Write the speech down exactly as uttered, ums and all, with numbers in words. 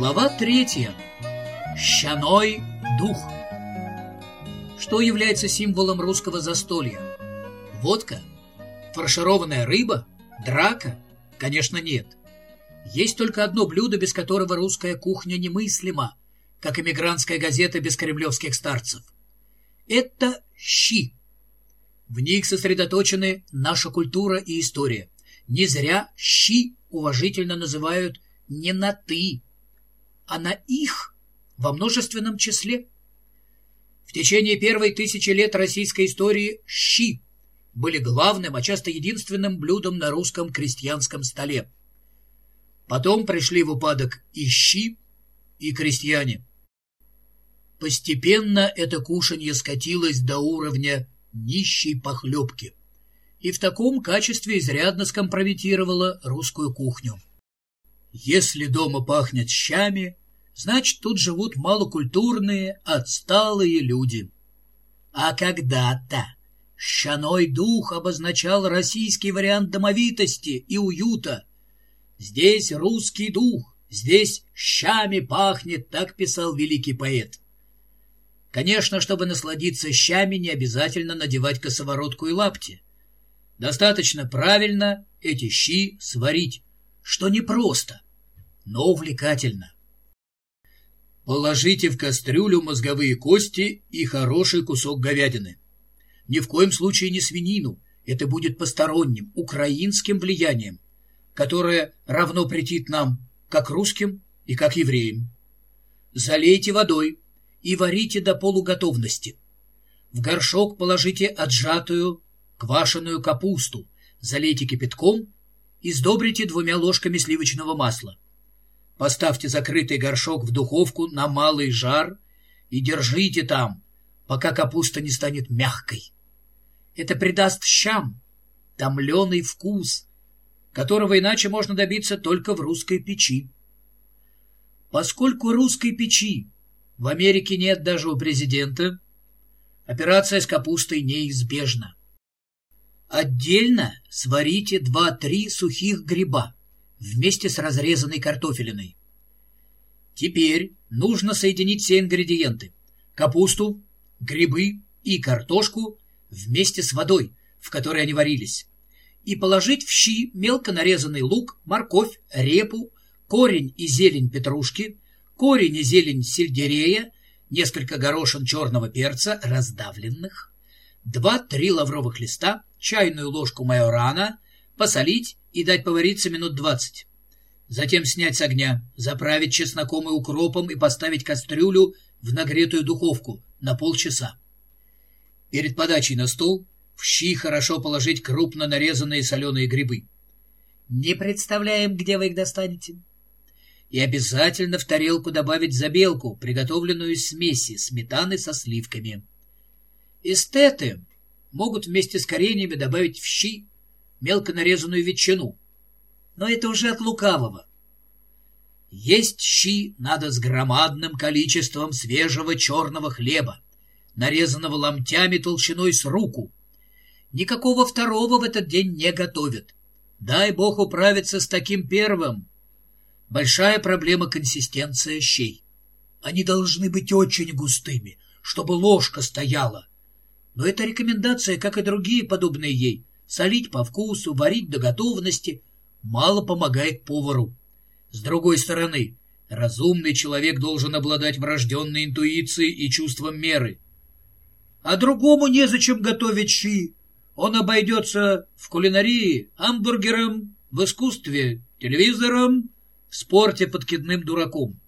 Глава третья. Щаной дух. Что является символом русского застолья? Водка? Фаршированная рыба? Драка? Конечно, нет. Есть только одно блюдо, без которого русская кухня немыслима, как эмигрантская газета без кремлевских старцев. Это щи. В них сосредоточены наша культура и история. Не зря щи уважительно называют не на «ты», а на «их» во множественном числе. В течение первой тысячи лет российской истории щи были главным, а часто единственным блюдом на русском крестьянском столе. Потом пришли в упадок и щи, и крестьяне. Постепенно это кушанье скатилось до уровня нищей похлебки и в таком качестве изрядно скомпрометировало русскую кухню. Если дома пахнет щами, значит, тут живут малокультурные, отсталые люди. А когда-то щаной дух обозначал российский вариант домовитости и уюта. «Здесь русский дух, здесь щами пахнет», так писал великий поэт. Конечно, чтобы насладиться щами, не обязательно надевать косоворотку и лапти. Достаточно правильно эти щи сварить, что непросто, но увлекательно. Положите в кастрюлю мозговые кости и хороший кусок говядины. Ни в коем случае не свинину, это будет посторонним, украинским влиянием, которое равно претит нам, как русским и как евреям. Залейте водой и варите до полуготовности. В горшок положите отжатую квашеную капусту, залейте кипятком и сдобрите двумя ложками сливочного масла. Поставьте закрытый горшок в духовку на малый жар и держите там, пока капуста не станет мягкой. Это придаст щам томленый вкус, которого иначе можно добиться только в русской печи. Поскольку русской печи в Америке нет даже у президента, операция с капустой неизбежна. Отдельно сварите два-три сухих гриба вместе с разрезанной картофелиной. Теперь нужно соединить все ингредиенты – капусту, грибы и картошку вместе с водой, в которой они варились, и положить в щи мелко нарезанный лук, морковь, репу, корень и зелень петрушки, корень и зелень сельдерея, несколько горошин черного перца, раздавленных, два-три лавровых листа, чайную ложку майорана, посолить и дать повариться минут двадцать. Затем снять с огня, заправить чесноком и укропом и поставить кастрюлю в нагретую духовку на полчаса. Перед подачей на стол в щи хорошо положить крупно нарезанные соленые грибы. Не представляем, где вы их достанете. И обязательно в тарелку добавить забелку, приготовленную из смеси сметаны со сливками. Эстеты могут вместе с кореньями добавить в щи мелко нарезанную ветчину, но это уже от лукавого. Есть щи надо с громадным количеством свежего черного хлеба, нарезанного ломтями толщиной с руку. Никакого второго в этот день не готовят. Дай бог управиться с таким первым. Большая проблема — консистенция щей. Они должны быть очень густыми, чтобы ложка стояла. Но эта рекомендация, как и другие подобные ей, солить по вкусу, варить до готовности, мало помогает повару. С другой стороны, разумный человек должен обладать врожденной интуицией и чувством меры. А другому незачем готовить щи. Он обойдется в кулинарии хамбургером, в искусстве телевизором, в спорте подкидным дураком.